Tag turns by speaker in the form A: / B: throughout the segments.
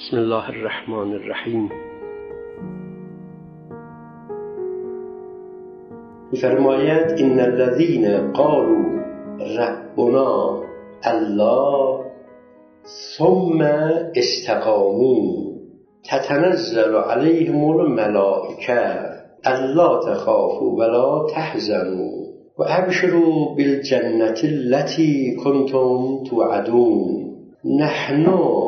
A: بسم الله الرحمن الرحیم. می‌فرماید ان الذين قالوا ربنا الله ثم استقاموا تتنزل عليهم الملائكه الا تخافوا ولا تحزنوا وابشروا بالجنة التي كنتم توعدون نحن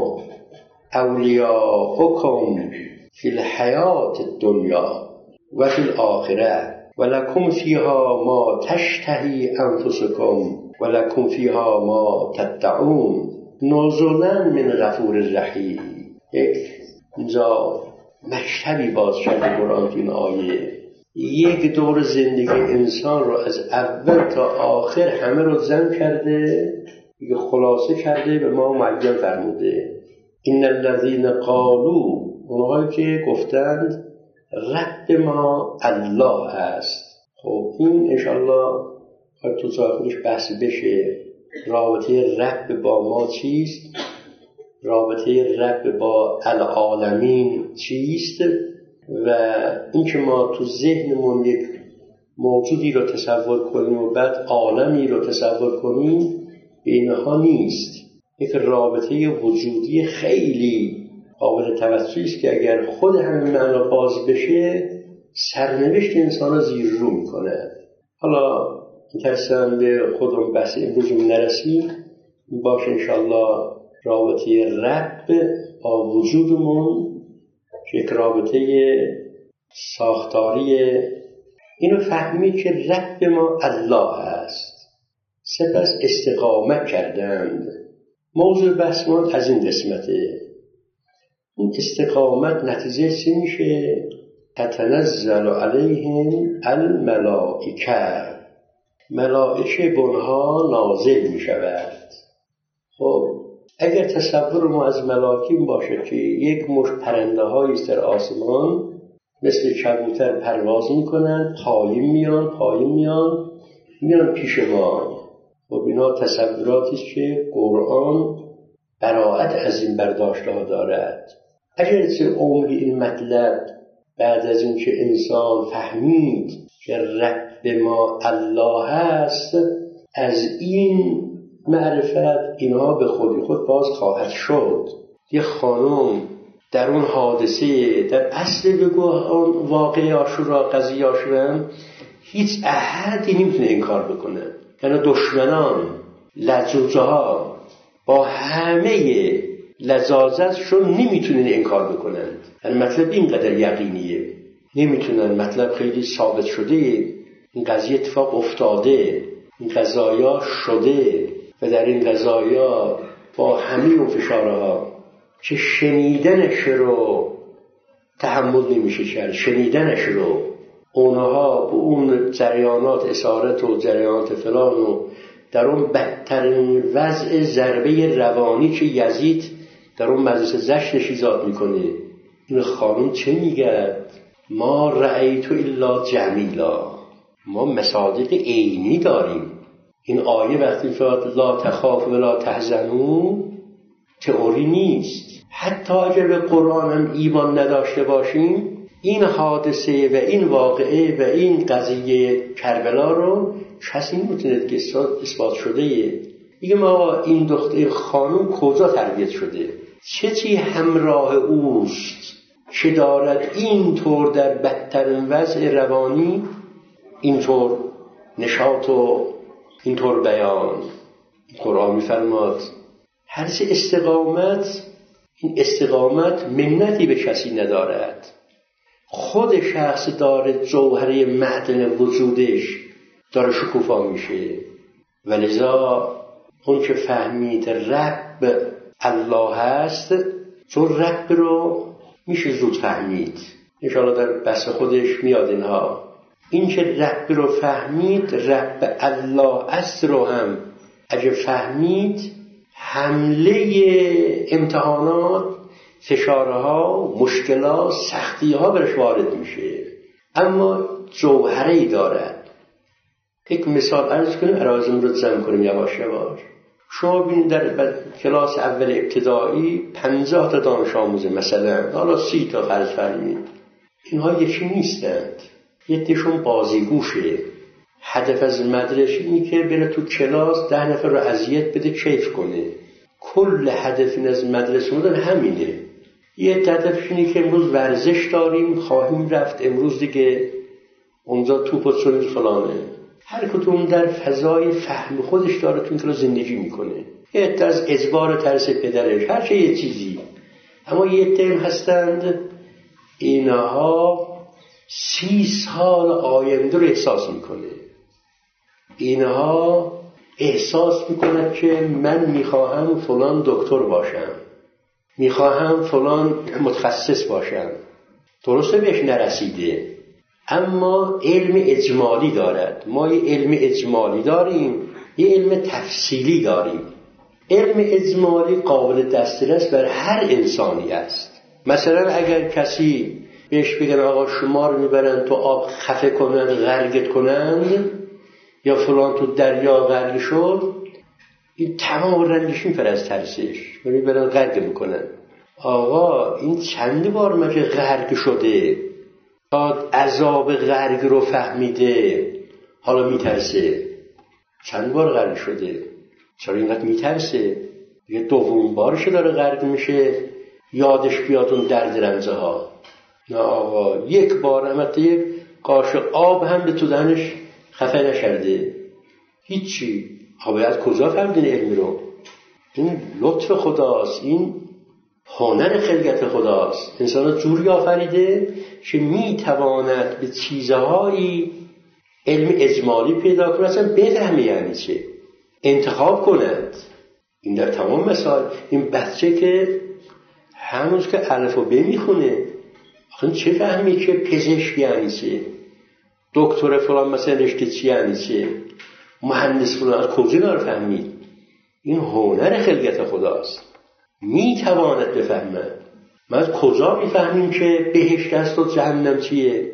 A: اولیاؤکم فی الحیاة الدنیا و فی الآخرة ولکم فیها ما تشتهی انفسکم ولکم فیها ما تدعون نزلا من غفور رحیم. اینجا مکتبی باز شده قرآن تو این آیه، یک دور زندگی انسان رو از اول تا آخر همه رو جمع کرده، یک خلاصه کرده به ما معین فرموده. این الذین قالوا، اونهایی که گفتند رب ما الله است. خب این انشالله تو خودش بحث بشه. رابطه رب با ما چیست؟ رابطه رب با العالمین چیست؟ و این که ما تو ذهنمون یک موجودی رو تصور کنیم و بعد عالمی رو تصور کنیم، اینها نیست. یک رابطه وجودی خیلی قابل توجهی است که اگر خود همین معنا باز بشه سرنوشت انسان رو زیر رو میکنه. حالا میترسم به خودم بحث امروز نرسیم، باشه انشالله رابطه رب با وجودمون که یک رابطه ساختاری، اینو فهمید که رب ما الله است. سپس استقامت کردند. موضوع بحثمان از این قسمته. این استقامت نتیجه چی میشه؟ تتنزل علیهم الملائکه، ملائکه به اونها نازل میشود. خب اگر تصور ما از ملائکه باشه که یک مشت پرنده هایی است در آسمان مثل کبوتر پرواز میکنن، پایین میان پیش ما. خب اینا تصوراتی است که قرآن براءت از این برداشته ها دارد. اگر عمق این مطلب بعد از این که انسان فهمید که رب ما الله هست، از این معرفت اینها به خود باز خواهد شد. یه خانم در اون حادثه، در اصل بگو اون واقعه عاشورا، قضیه عاشورا، هیچ احدی نمیتونه انکار بکنه. یعنی دشمنان، لجوجه ها با همه لذاذتشون نمیتونن انکار بکنن. یعنی مطلب اینقدر یقینیه، نمیتونن. مطلب خیلی ثابت شده، این قضیه اتفاق افتاده، این قضایا شده و در این قضایا با همه اون فشارها که شنیدنش رو تحمل نمیشه کرد، شنیدنش رو اونها به اون جریانات اسارت و جریانات فلان و در اون بدترین وضع ضربه روانی که یزید در اون مجلس زشتش ایجاد میکنه. این خانم چه میگه؟ ما رأیت الا جمیلا. ما مصادیق عینی داریم. این آیه وقتی فراد لا تخاف ولا تحزنوا تئوری نیست. حتی اگر به قرآن هم ایمان نداشته باشیم، این حادثه و این واقعه و این قضیه کربلا رو کسی نمیتونه که اثبات شده. میگه ما این دختر خانم کجا تربیت شده، چه همراه اوست که دارد اینطور در بدترین وضع روانی اینطور نشاط و اینطور بیان. قرآن میفرماد هر چه استقامت، این استقامت منتی به کسی ندارد. خود شخص داره جوهره معدن وجودش داره شکوفا میشه. ولذا اون که فهمید رب الله هست، چون رب رو میشه زود فهمید. انشاءالله در بحث خودش میاد اینها. این که رب رو فهمید، رب الله است رو هم اگه فهمید، حمله امتحانات، فشارها، مشکلات، سختیها برش وارد میشه، اما جوهره‌ای دارد. یک مثال عرض کنیم، ارازم رو جمع کنیم یواش یواش. شما ببینید در کلاس اول ابتدایی 50 تا دانش آموز مثلا، حالا 30 تا فرض فرمایید، اینها یکی نیستند. یه عده‌شون بازیگوشه. هدف از مدرسه اینه که بره تو کلاس 10 نفر رو اذیت بده کیف کنه. کل هدف این از مدرسه بودن همینه. یه هدفش اینه که امروز ورزش داریم، خواهیم رفت، امروز دیگه اونجا توپ و سوری فلانه. هر کدوم در فضای فهم خودش داره تو این کلاس زندگی میکنه. یه عده از اجبار ترس پدرش، هر چه یه چیزی. اما یه عده هستند اینها 30 سال آینده رو احساس میکنه. اینها احساس میکنه که من میخواهم فلان دکتر باشم، میخواهم فلان متخصص باشم. درسته بهش نرسیده، اما علم اجمالی دارد. ما یه علم اجمالی داریم، یه علم تفصیلی داریم. علم اجمالی قابل دسترس بر هر انسانی است. مثلا اگر کسی بهش بگن آقا شما رو میبرن تو آب خفه کنند، غرقت کنند، یا فلان تو دریا غرق شد، این تمام رنجش میپره از ترسش، میبرن غرق میکنن. آقا این چند بار مگه غرق شده تا عذاب غرق رو فهمیده حالا میترسه؟ چند بار غرق شده، چرا اینقدر میترسه؟ یه دوم بارش داره غرق میشه یادش بیاد اون درد رنجه ها. نه آقا، یک بار هم یک قاشق آب هم به تو دهنش خفه نشرده، هیچی. باید از کجا فهمیدین علمی رو؟ این لطف خداست، این هنر خلقت خداست. انسان جوری آفریده که میتواند به چیزهایی علم اجمالی پیدا کنه، اصلا بفهمه یعنی چه، انتخاب کند. این در تمام مثال. این بچه که هنوز که الف و ب میخونه، آخه چه فهمی که پزشک یعنی چه، دکتر فلان مثلا رشته چی یعنی چه، مهندس فلان از کجا داره فهمید؟ این هنر خلقت خداست، میتواند بفهمه. ما از کجا میفهمیم که بهشت است و جهنم چیه؟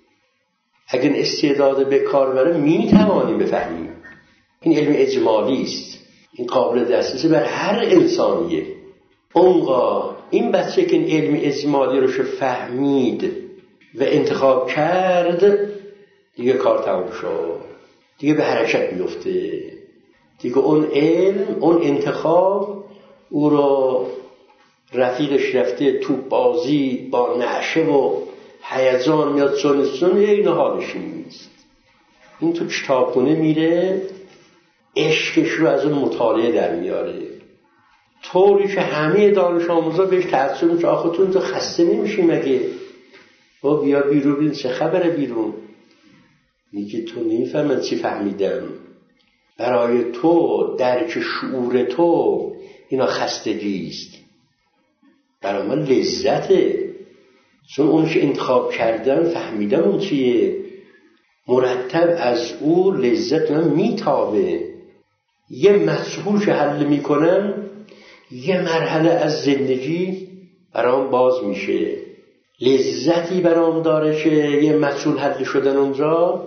A: اگر استعداد به کار بره میتوانیم بفهمیم. این علم اجمالی است، این قابل دسترس بر هر انسانیه. اونقا این بچه که این علم اجمالی رو فهمید و انتخاب کرد، دیگه کار تمام شد، دیگه به حرکت میفته. دیگه اون علم، اون انتخاب او رو رفیقش رفته تو بازی با نعشه و هیجان میاد چون این حالش نیست. این تو کتابخونه میره عشقش رو از اون مطالعه در میاره، طوری که همه دانش آموزا بهش تعجب میکنن آخه تو خسته نمیشی مگه؟ با بیا بیرون ببین چه خبره بیرون. میگه تو نمیفهمن چی فهمیدم. برای تو درک شعور تو اینا خستگیست، برای من لذته، چون اونش انتخاب کردم فهمیدم اون چیه، مرتب از او لذت من میتابه. یه مسئول که حل میکنم یه مرحله از زندگی برام باز میشه، لذتی برام داره که یه مسئول حل شدن اونجا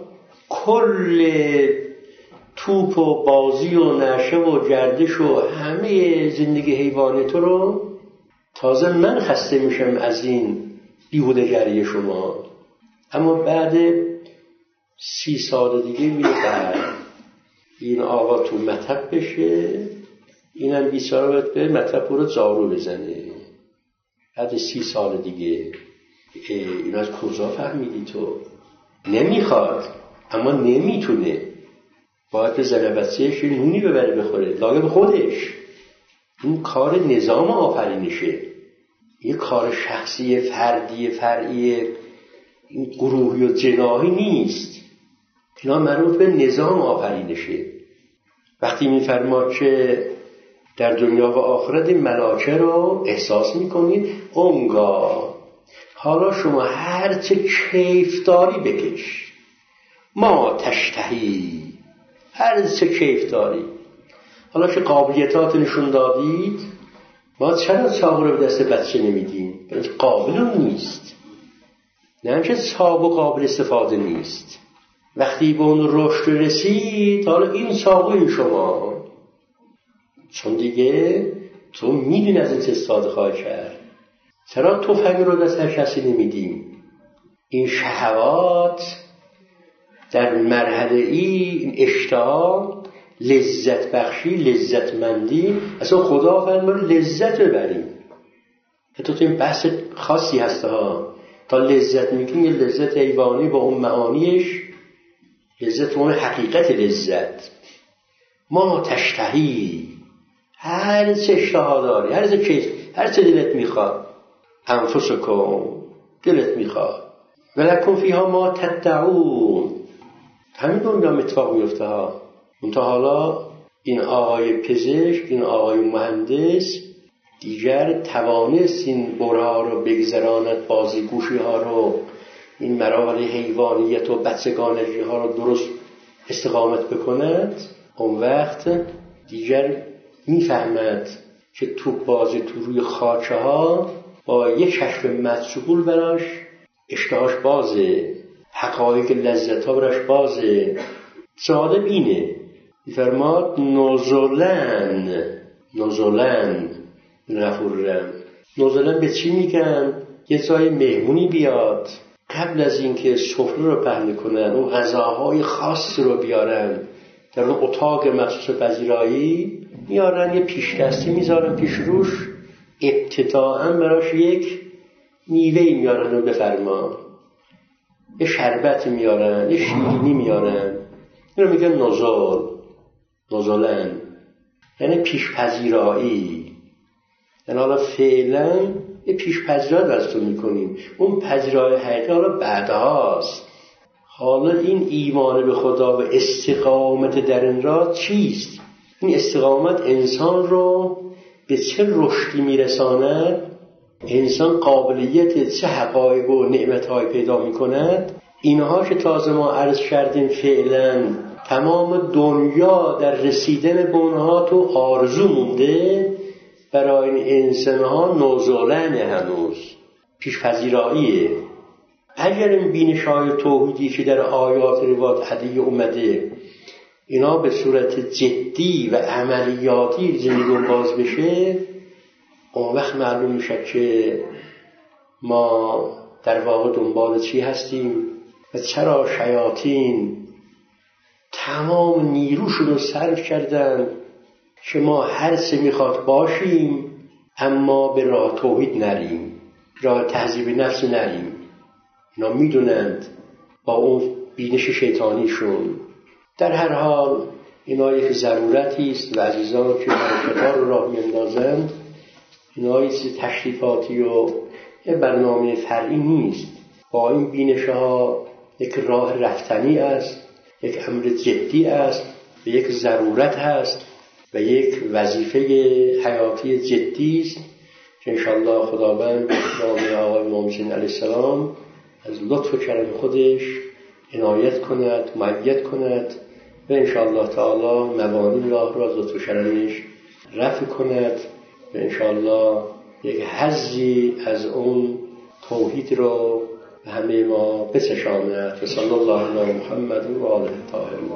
A: کل توپ و بازی و نشه و گردش و همه زندگی حیوانی تو رو، تازه من خسته میشم از این بیهوده‌گری شما. اما بعد 30 سال دیگه میره این آقا تو مطب بشه، اینم بیچاره باید به مطب رو جارو بزنه. بعد 30 سال دیگه این از کجا فهمیدی تو؟ نمیخواد اما نمیتونه، باید به زن بچه‌ش نونی ببره بخوره، لاگه به خودش. این کار نظام آفرینشه، یه کار شخصی فردی فرعی این گروهی و جناحی نیست. اینا مربوط به نظام آفرینشه. وقتی میفرما که در دنیا و آخرت این ملائکه رو احساس میکنید، اونگاه حالا شما هر چه کیف داری بکش، ما تشتهی، هر چه کیف داری. حالا که قابلیتات نشون دادید، ما چرا چاق رو به دست بچه نمیدیم؟ برای قابل نیست، نه که چاق و قابل استفاده نیست. وقتی به اون رشد رسید، حالا این چاقو این شما چون دیگه تو میدونی از این استفاده خواهی کرد. چرا تفنگ رو دست هر کسی نمیدیم؟ این شهوات در مرحله این اشتها، لذت بخشی، لذتمندی، اصلا خدا فرمود لذت ببریم. حتی تو این بحث خاصی هسته ها، تا لذت میگیم یه لذت حیوانی با اون معانیش، لذت اون حقیقت لذت. ما تشتهی، هر چه اشتها داری، هر چه دلت میخواد، انفسکم، دلت میخواد، ولکم فیها ما تدعون. همین دنیا اتفاق میفته ها. منتها حالا این آقای پزشک، این آقای مهندس دیگر توانست این برها رو بگذراند، بازیگوشی ها رو، این مراحل حیوانیت و بچگانگی ها رو درست استقامت بکند. اون وقت دیگر میفهمد که توپ بازی تو روی خاچه ها با یک کشف مشغول براش اشتهاش بازه، حقایق لذت ها براش بازه. ساده بینه فرماد نزلن غفورم. نزلن به چی میگن؟ یه جای مهمونی بیاد، قبل از اینکه سفره رو پهن کنن اون غذاهای خاص رو بیارن در اون اتاق مخصوص پذیرایی، میارن یه پیش دستی میذارن پیش روش، ابتداءً براش یک میوهی میارن و بفرما، یه شربت میارن، یه شیرینی میارن. این رو میگن نزلن، یعنی پیش پذیرایی. یعنی حالا فعلا یه پیش پذیرایی دستو میکنیم، اون پذیرایی حقیقی حالا بعدهاست. حالا این ایمان به خدا و استقامت در این راه چیست؟ این استقامت انسان رو به چه رشدی میرساند؟ انسان قابلیت چه حقایق و نعمتهای پیدا میکند؟ اینها که تازه ما عرض کردیم فعلا تمام دنیا در رسیدن به اونها تو آرزو مونده. برای این انسانها نزلن، هنوز پیش‌پذیراییه. اگر این بینش‌های توحیدی که در آیات روایات عدیه اومده اینا به صورت جدی و عملیاتی زندگی باز بشه، اون وقت معلوم میشه که ما در واقع دنبال چی هستیم و چرا شیاطین تمام نیروشون رو صرف کردن که ما هر چه میخواد باشیم اما به راه توحید نریم، راه تهذیب نفس نریم. اینا میدونند با اون بینش شیطانیشون. در هر حال اینا یک ضرورتی است و عزیزان که کتاب رو راه میندازند اینا یک تشریفاتی و یک برنامه فرعی نیست. با این بینش ها یک راه رفتنی است، یک امر جدی است و یک ضرورت هست و یک وظیفه حیاتی جدی است که انشاءالله خداوند جامعه آقای امام حسین علیه السلام از لطف و کرم خودش عنایت کند، مؤید کند و انشاءالله تعالی موانع راه را از لطف و کرمش رفع کند و انشاءالله یک حظی از اون توحید رو به همه ما بچشاند. و صلی الله علی محمد و آله الطاهرین.